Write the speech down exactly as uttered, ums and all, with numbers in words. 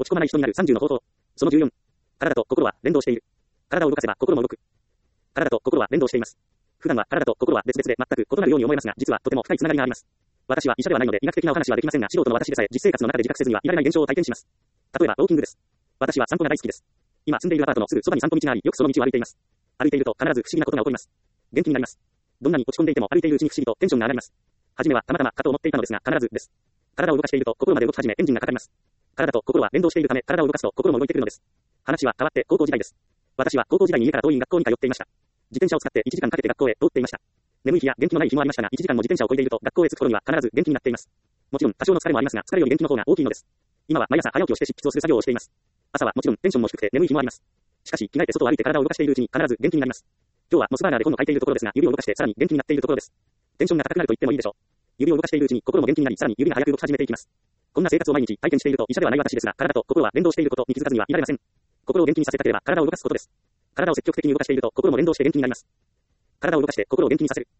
込まない人になるさんじゅうの方法。そのじゅうよん。体と心は連動している。体を動かせば心も動く。体と心は連動しています。普段は体と心は別々で全く異なるように思えますが、実はとても深いつながりがあります。私は医者ではないので医学的なお話はできませんが、素人の私でさえ実生活の中で自覚せずにはいられない現象を体験します。例えばウォーキングです。私は散歩が大好きです。今住んでいるアパートのすぐそばに散歩道があり、よくその道を歩いています。歩いていると必ず不思議なことが起こります。元気になります。どんなに落ち込んでいても歩いているうちに不思議とテンションが上がります。はじめはたまたまかと思っていたのですが、必ずです。体を動かしていると心まで動き始めエンジンがかかります。体と心は連動しているため、体を動かすと心も動いてくるのです。話は変わって高校時代です。私は高校時代に家から遠い学校に通っていました。自転車を使っていちじかんかけて学校へ通っていました。眠い日や元気のない日もありましたが、いちじかんも自転車を漕いでいると学校へ着く頃には必ず元気になっています。もちろん多少の疲れもありますが、疲れより元気の方が大きいのです。今は毎朝早起きをして執筆をする作業をしています。朝はもちろんテンションも低くて眠い日もあります。しかし着替えて外を歩いて体を動かしているうちに必ず元気になります。今日はモスバーガーで今度書いているところですが、指を動かしてさらに元気になっているところです。テンションが高くなると言ってもいいでしょう。指を動かしているうちに心も元気になり、さらに指が早く動き始めていきます。こんな生活を毎日体験していると医者ではない私ですが、体と心は連動していることに気づかずにはいられません。心を元気にさせたければ体を動かすことです。体を積極的に動かしていると心も連動して元気になります。体を動かして心を元気にさせる。